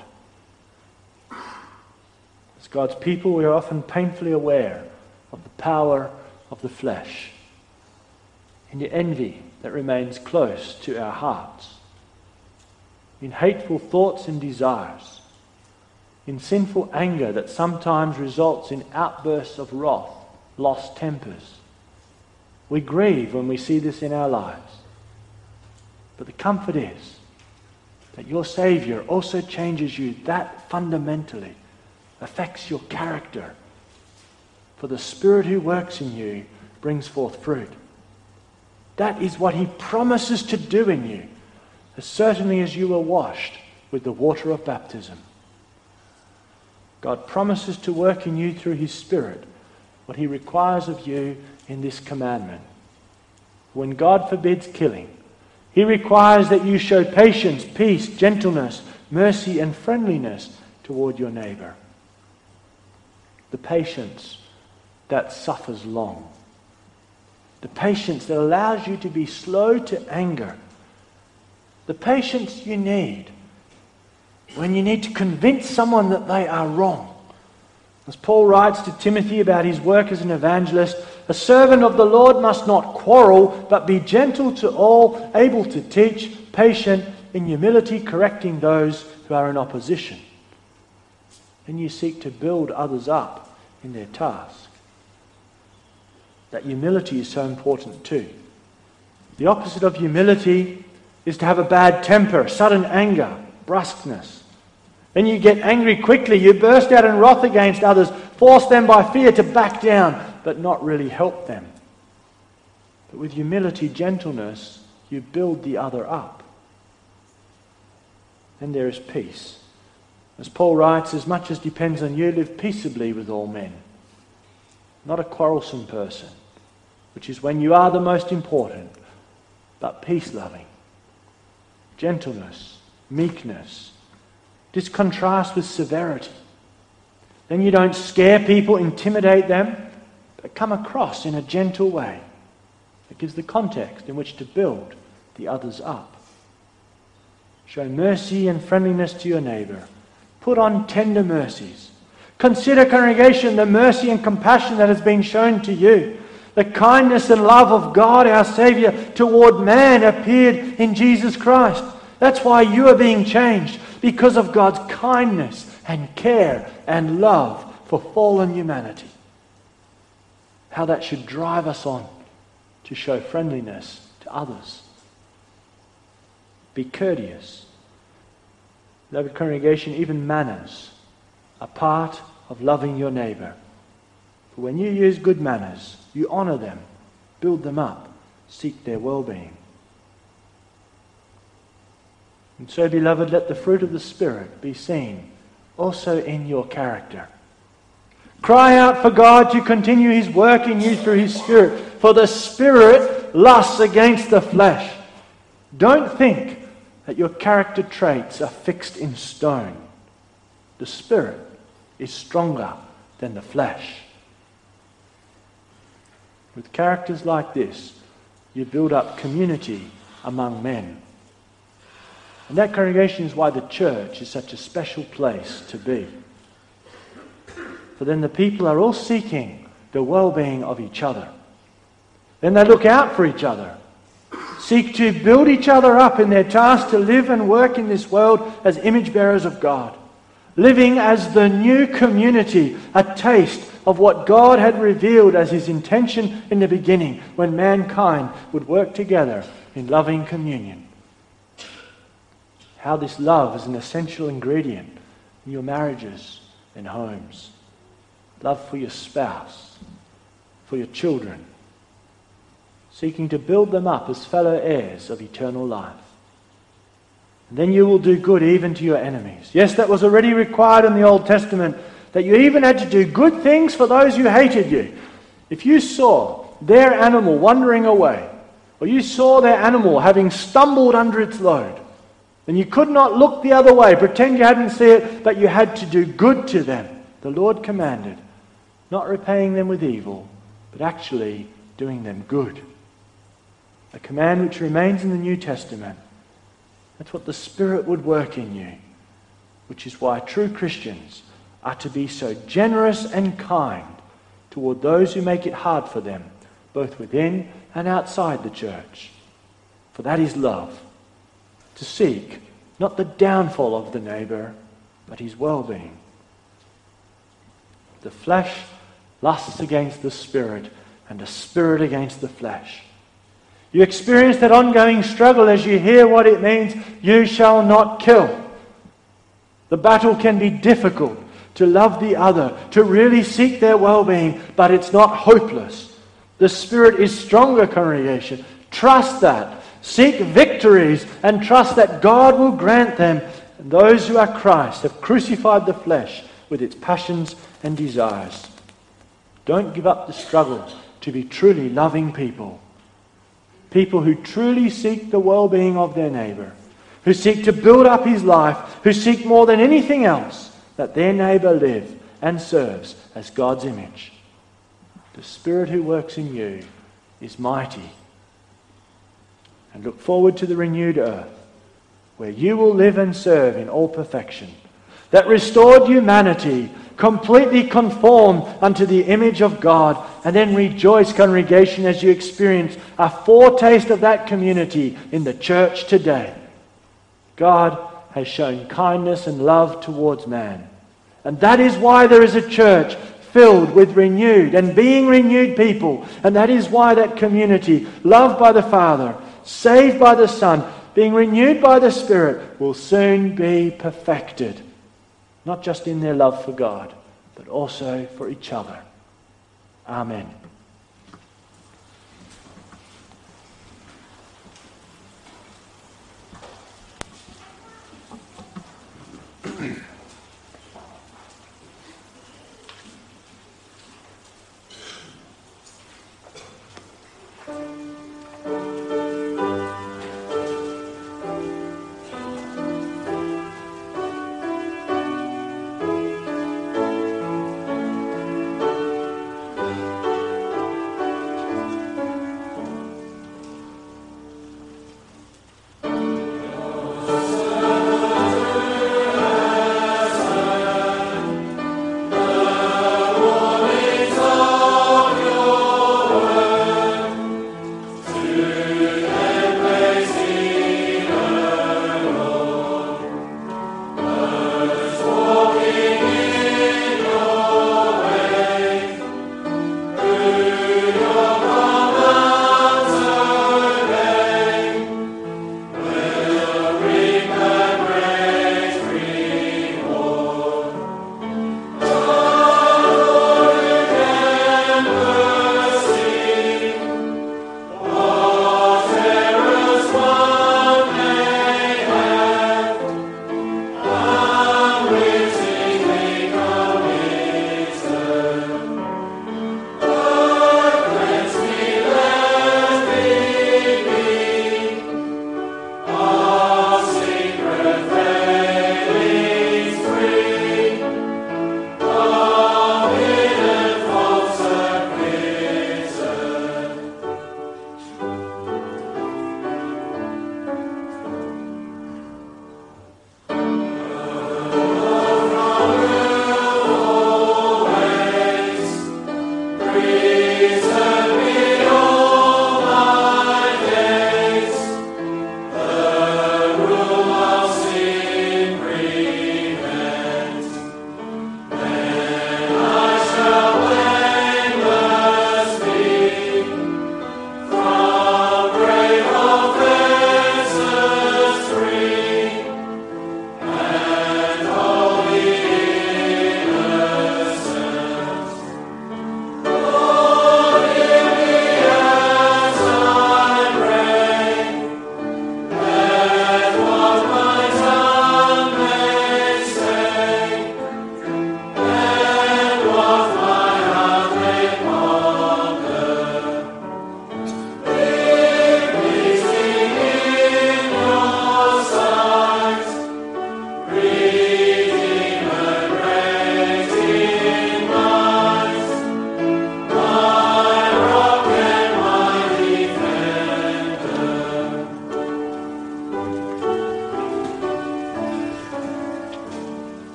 As God's people, we are often painfully aware of the power of the flesh, in the envy that remains close to our hearts, in hateful thoughts and desires, in sinful anger that sometimes results in outbursts of wrath, lost tempers. We grieve when we see this in our lives. But the comfort is that your Saviour also changes you that fundamentally, affects your character. For the Spirit who works in you brings forth fruit. That is what He promises to do in you, as certainly as you were washed with the water of baptism. God promises to work in you through His Spirit what He requires of you in this commandment. When God forbids killing, He requires that you show patience, peace, gentleness, mercy, and friendliness toward your neighbor. The patience that suffers long. The patience that allows you to be slow to anger. The patience you need when you need to convince someone that they are wrong. As Paul writes to Timothy about his work as an evangelist, a servant of the Lord must not quarrel, but be gentle to all, able to teach, patient, in humility correcting those who are in opposition. Then you seek to build others up in their task. That humility is so important too. The opposite of humility is to have a bad temper, sudden anger, brusqueness. Then you get angry quickly, you burst out in wrath against others, force them by fear to back down, but not really help them. But with humility, gentleness, you build the other up. Then there is peace. As Paul writes, as much as depends on you, live peaceably with all men. Not a quarrelsome person, which is when you are the most important, but peace-loving. Gentleness, meekness. This contrasts with severity. Then you don't scare people, intimidate them, but come across in a gentle way that gives the context in which to build the others up. Show mercy and friendliness to your neighbour. Put on tender mercies. Consider, congregation, the mercy and compassion that has been shown to you. The kindness and love of God, our Saviour, toward man appeared in Jesus Christ. That's why you are being changed, because of God's kindness and care and love for fallen humanity. How that should drive us on to show friendliness to others. Be courteous. Beloved congregation, even manners are part of loving your neighbour. For when you use good manners, you honour them, build them up, seek their well-being. And so, beloved, let the fruit of the Spirit be seen also in your character. Cry out for God to continue His work in you through His Spirit, for the Spirit lusts against the flesh. Don't think that your character traits are fixed in stone. The Spirit is stronger than the flesh. With characters like this, you build up community among men. And that, congregation, is why the church is such a special place to be. For then the people are all seeking the well-being of each other. Then they look out for each other, seek to build each other up in their task to live and work in this world as image bearers of God. living as the new community, a taste of what God had revealed as his intention in the beginning, when mankind would work together in loving communion. How this love is an essential ingredient in your marriages and homes. Love for your spouse, for your children, seeking to build them up as fellow heirs of eternal life. And then you will do good even to your enemies. Yes, that was already required in the Old Testament, that you even had to do good things for those who hated you. If you saw their animal wandering away, or you saw their animal having stumbled under its load, then you could not look the other way, pretend you hadn't seen it, but you had to do good to them. The Lord commanded, not repaying them with evil, but actually doing them good. A command which remains in the New Testament. That's what the Spirit would work in you, which is why true Christians are to be so generous and kind toward those who make it hard for them, both within and outside the church. For that is love, to seek not the downfall of the neighbour, but his well-being. The flesh lusts against the Spirit, and the Spirit against the flesh. You experience that ongoing struggle as you hear what it means, you shall not kill. The battle can be difficult, to love the other, to really seek their well-being, but it's not hopeless. The Spirit is stronger, congregation. Trust that. Seek victories and trust that God will grant them. And those who are Christ have crucified the flesh with its passions and desires. Don't give up the struggle to be truly loving people. People who truly seek the well-being of their neighbour, who seek to build up his life, who seek more than anything else that their neighbour live and serves as God's image. The Spirit who works in you is mighty. And look forward to the renewed earth, where you will live and serve in all perfection. That restored humanity, completely conformed unto the image of God, and then rejoice, congregation, as you experience a foretaste of that community in the church today. God has shown kindness and love towards man. And that is why there is a church filled with renewed and being renewed people. And that is why that community, loved by the Father, saved by the Son, being renewed by the Spirit, will soon be perfected. Not just in their love for God, but also for each other. Amen.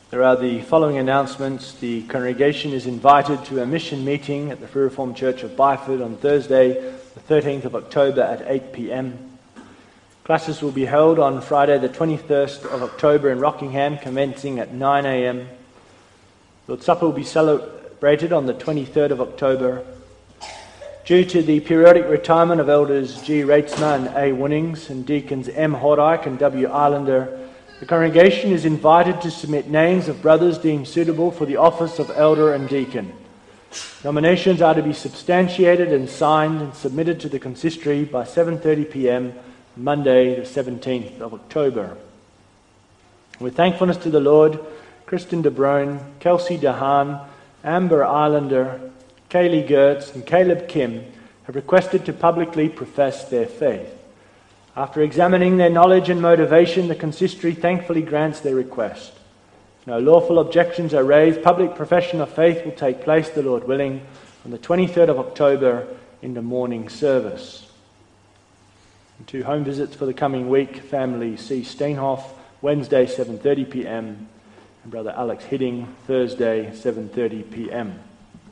There are the following announcements. The congregation is invited to a mission meeting at the Free Reformed Church of Byford on Thursday, the 13th of October at 8 p.m. Classes will be held on Friday, the 21st of October in Rockingham, commencing at 9 a.m. Lord's Supper will be celebrated on the 23rd of October. Due to the periodic retirement of Elders G. Reitzma and A. Winnings and Deacons M. Hordyke and W. Islander, the congregation is invited to submit names of brothers deemed suitable for the office of elder and deacon. Nominations are to be substantiated and signed and submitted to the consistory by 7:30 p.m. Monday, the 17th of October. With thankfulness to the Lord, Kristen De Bruyne, Kelsey DeHaan, Amber Islander, Kaylee Gertz and Caleb Kim have requested to publicly profess their faith. After examining their knowledge and motivation, the consistory thankfully grants their request. If no lawful objections are raised, public profession of faith will take place, the Lord willing, on the 23rd of October in the morning service. And 2 home visits for the coming week: family C. Steinhoff, Wednesday 7:30 p.m. and Brother Alex Hidding, Thursday 7:30 p.m.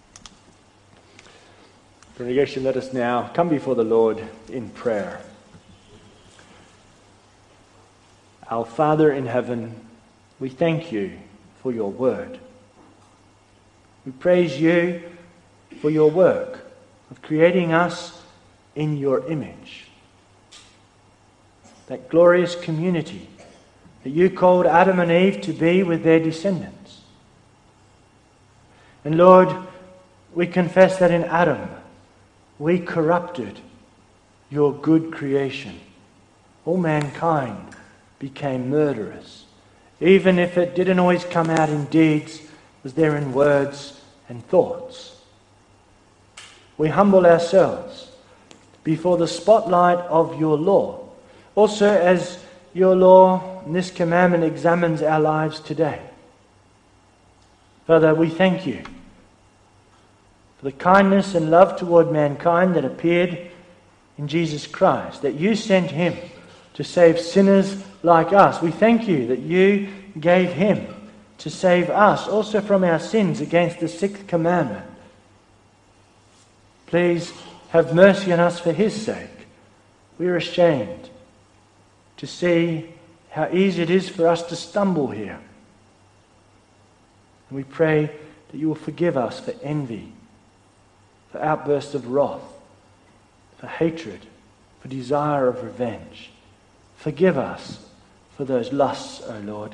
Congregation, let us now come before the Lord in prayer. Our Father in heaven, we thank you for your word. We praise you for your work of creating us in your image. That glorious community that you called Adam and Eve to be with their descendants. And Lord, we confess that in Adam we corrupted your good creation. All mankind became murderers. Even if it didn't always come out in deeds, it was there in words and thoughts. We humble ourselves before the spotlight of your law. Also, as your law and this commandment examines our lives today. Father, we thank you for the kindness and love toward mankind that appeared in Jesus Christ, that you sent him to save sinners like us. We thank you that you gave him to save us also from our sins against the 6th commandment. Please have mercy on us for his sake. We are ashamed to see how easy it is for us to stumble here. And we pray that you will forgive us for envy, for outbursts of wrath, for hatred, for desire of revenge. Forgive us for those lusts, O Lord.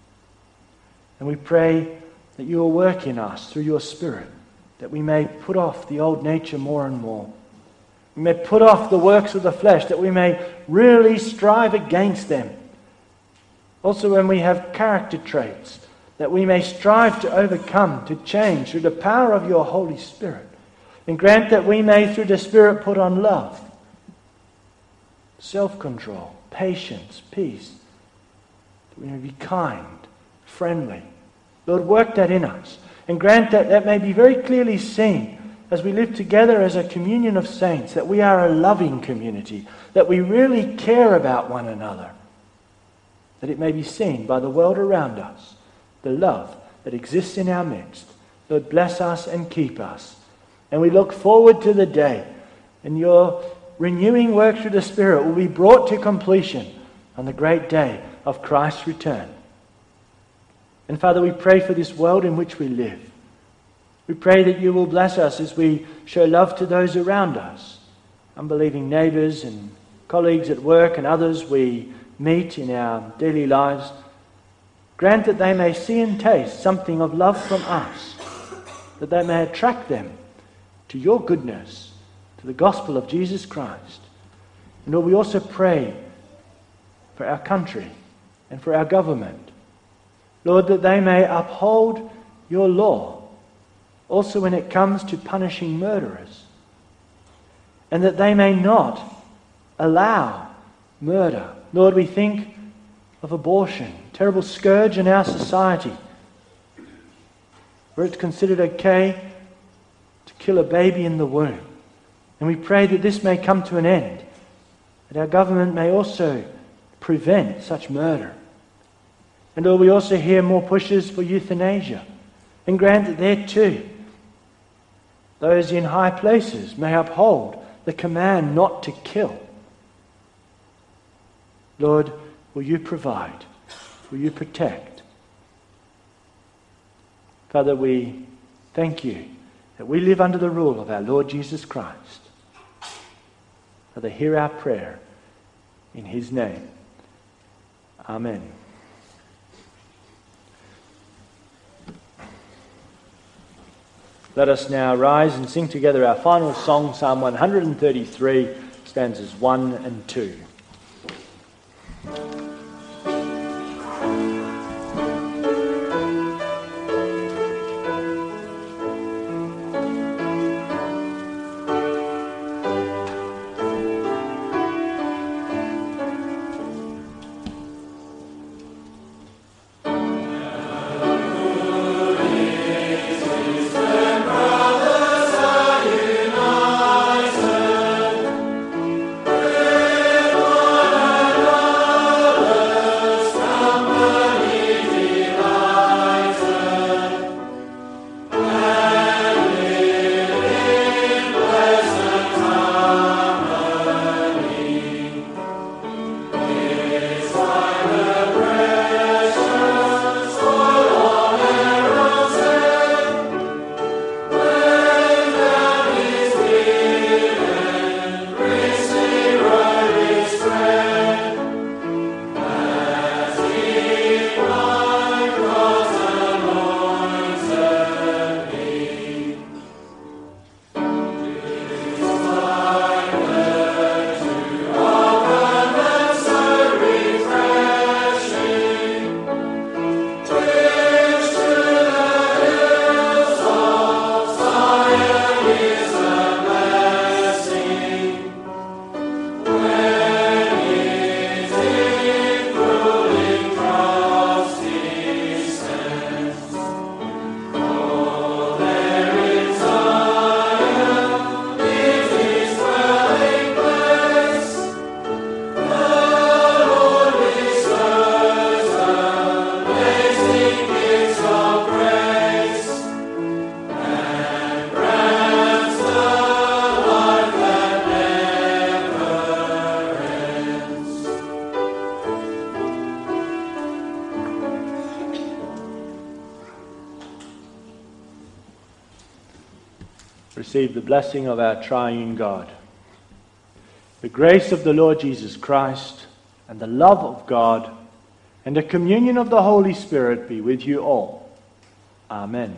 And we pray that you will work in us through your Spirit, that we may put off the old nature more and more. We may put off the works of the flesh, that we may really strive against them. Also, when we have character traits, that we may strive to overcome, to change through the power of your Holy Spirit. And grant that we may, through the Spirit, put on love, self-control, patience, peace. That we may be kind, friendly. Lord, work that in us. And grant that that may be very clearly seen as we live together as a communion of saints, that we are a loving community, that we really care about one another. That it may be seen by the world around us, the love that exists in our midst. Lord, bless us and keep us. And we look forward to the day when your renewing work through the Spirit will be brought to completion on the great day of Christ's return. And Father, we pray for this world in which we live. We pray that you will bless us as we show love to those around us, unbelieving neighbours and colleagues at work and others we meet in our daily lives. Grant that they may see and taste something of love from us, that they may attract them to your goodness, to the gospel of Jesus Christ. And Lord, we also pray for our country and for our government. Lord, that they may uphold your law, also when it comes to punishing murderers, and that they may not allow murder. Lord, we think of abortion, terrible scourge in our society, where it's considered okay to kill a baby in the womb. And we pray that this may come to an end, that our government may also prevent such murder. And Lord, we also hear more pushes for euthanasia. And grant that there too, those in high places may uphold the command not to kill. Lord, will you provide? Will you protect? Father, we thank you that we live under the rule of our Lord Jesus Christ. Father, hear our prayer in his name. Amen. Let us now rise and sing together our final song, Psalm 133, stanzas 1 and 2. Receive the blessing of our triune God. The grace of the Lord Jesus Christ and the love of God and the communion of the Holy Spirit be with you all. Amen.